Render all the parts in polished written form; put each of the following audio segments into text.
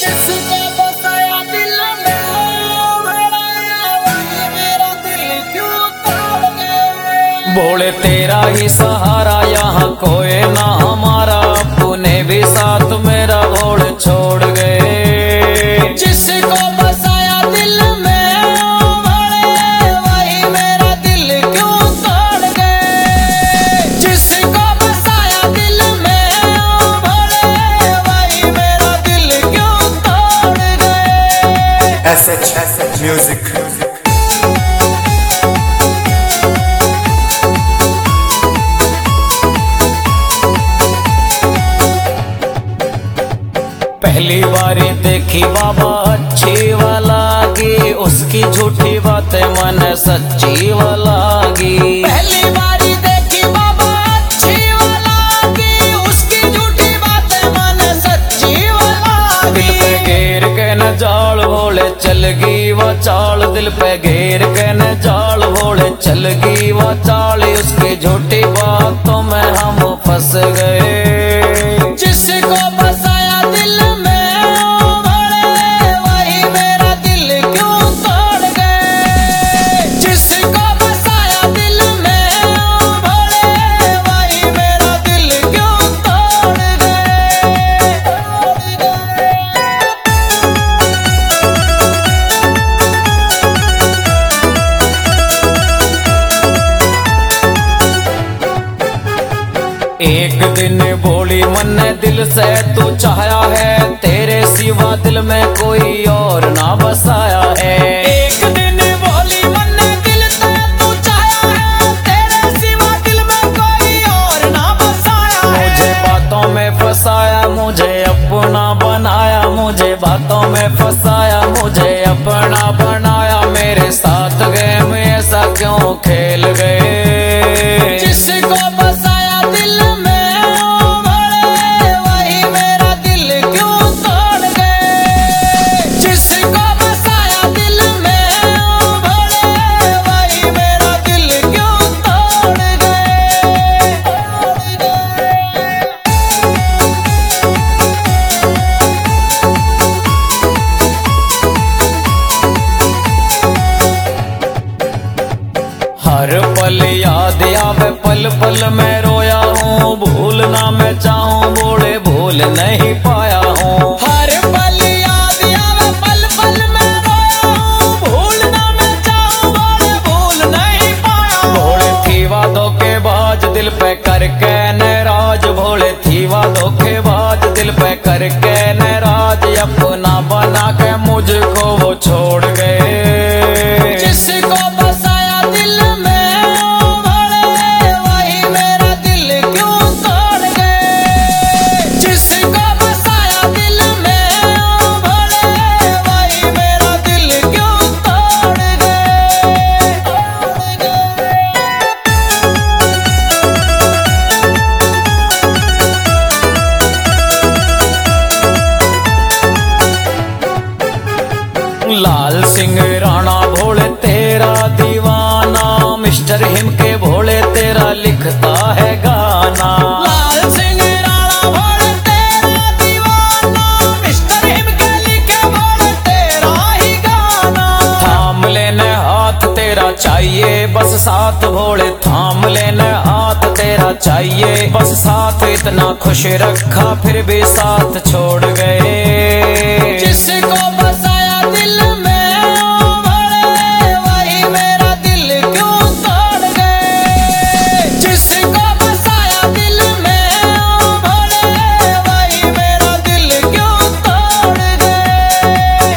जिसको बसाया दिल में भराया वही मेरा दिल क्यों तोड़ गए। बोले तेरा ही सहारा यहाँ कोई ना हमारा, तूने भी साथ मेरा भोले छोड़ गए। जिसको बसाया दिल में भराया वही मेरा दिल क्यों तोड़ गए। जिसको बसाया दिल में भराया वही मेरा दिल क्यों तोड़ गए। SH Music। पहली बारी देखी बाबा अच्छी वालागी, उसकी झूठी बातें मन सच्ची वालागी। पहली बारी देखी बाबा अच्छी वालागी, उसकी झूठी बातें मन सच्ची वालागी। दिल पे घेर के न जाल भोले चल गई वो चाल, दिल पे घेर के न जाल भोले चल गई वो चाल, उसकी झूठी बातों में हम फंस गए। जिसको बसाया दिल में भरे वही मेरा दिल क्यों तोड़ गए। जिसको बसाया दिल में भरे वही मेरा दिल क्यों तोड़ गए। एक दिन बोली मन ने दिल से तू चाहा है, तेरे सिवा दिल में कोई और ना बसाया है। एक दिन बोली मन ने दिल से तू चाहा है, तेरे सिवा दिल में कोई और ना बसाया है। मुझे बातों में फंसाया मुझे अपना बनाया, मुझे बातों में फंसाया मुझे अपना बनाया, मेरे साथ गेम ऐसा क्यों खेल गए। जिसको बसाया दिल में भरे वही मेरा दिल क्यों तोड़ गए। जिसको बसाया दिल में भरे वही मेरा दिल क्यों तोड़ गए। हर पल याद आवे पल पल में रोया हूँ, भूलना मैं चाहूँ बोले भूल नहीं पाया हूँ। हर पल याद आवे पल पल में रोया हूँ, भूलना मैं चाहूँ बोले भूल नहीं पाया हूँ। भोले थी वादों के बाज दिल पे करके नाराज, भोले थी वादों के बाज दिल पे करके नाराज, अपना बना के मुझको वो छोड़ गए। जिसको बसाया दिल में भरे वही मेरा दिल क्यों तोड़ गए। जिसको बसाया दिल में भरे वही मेरा दिल क्यों तोड़ गए। लाल सिंह राणा भोले तेरा दीवाना, मिस्टर हिम के भोले तेरा लिखता है गाना। लाल सिंह राणा भोले तेरा दीवाना, मिस्टर हिम के लिखे भोले तेरा ही गाना। थाम लेने हाथ तेरा चाहिए बस साथ भोले, थाम लेने हाथ तेरा चाहिए बस साथ, इतना खुश रखा फिर भी साथ छोड़ गए। जिसको बसाया दिल में भरे वही मेरा दिल क्यों तोड़ गए। जिसको बसाया दिल में भरे वही मेरा दिल क्यों तोड़ गए।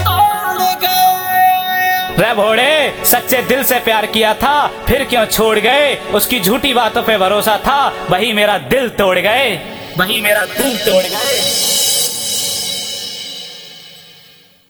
रे भोले सच्चे दिल से प्यार किया था फिर क्यों छोड़ गए, उसकी झूठी बातों पे भरोसा था वही मेरा दिल तोड़ गए, वही मेरा दिल तोड़ गए।